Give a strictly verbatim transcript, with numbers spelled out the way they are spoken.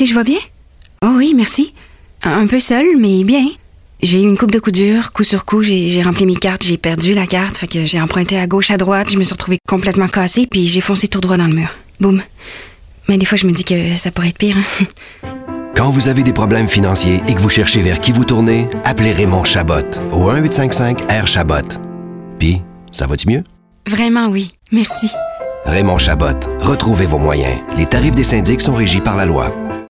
si je vais bien? Oh oui, merci. Un, un peu seule, mais bien. J'ai eu une coupe de coups durs, coup sur coup, j'ai, j'ai rempli mes cartes, j'ai perdu la carte, fait que j'ai emprunté à gauche, à droite, je me suis retrouvée complètement cassée, puis j'ai foncé tout droit dans le mur. Boum. Mais des fois, je me dis que ça pourrait être pire, hein? Quand vous avez des problèmes financiers et que vous cherchez vers qui vous tournez, appelez Raymond Chabot au un huit cinq cinq R Chabot. Puis, ça va-tu mieux? Vraiment, oui. Merci. Raymond Chabot. Retrouvez vos moyens. Les tarifs des syndics sont régis par la loi.